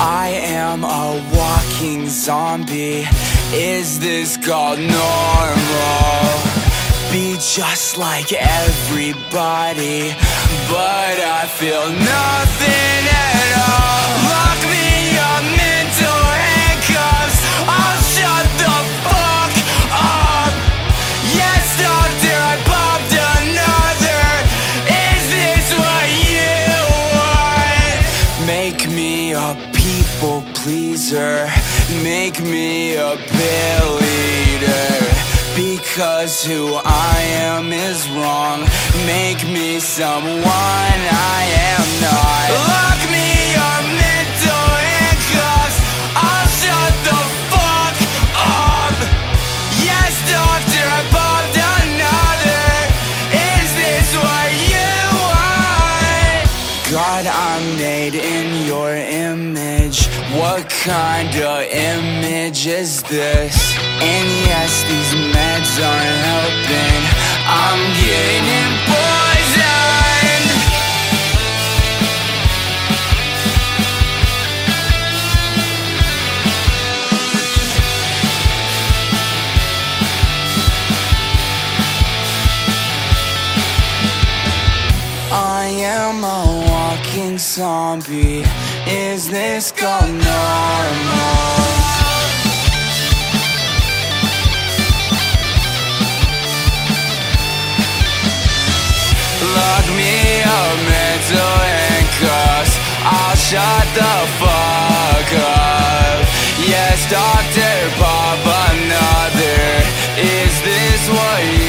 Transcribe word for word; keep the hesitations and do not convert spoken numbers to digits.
I am a walking zombie. Is this called normal? Be just like everybody, but I feel nothing at all. Lock me up, mental handcuffs, I'll shut the fuck up. Yes, doctor, I popped another. Is this what you want? Make me a people pleaser, make me a pill eater. Because who I am is wrong. Make me someone I am not. Lock me up, mental handcuffs, I'll shut the fuck up. Yes, doctor, I popped another. Is this what you want? God, I'm made in your image. What kind of image is this? And yes, these meds aren't helping. I'm getting poisoned. I am a walking zombie. Is this called normal? Lock me up, mental handcuffs, I'll shut the fuck up. Yes, doctor, pop another. Is this what you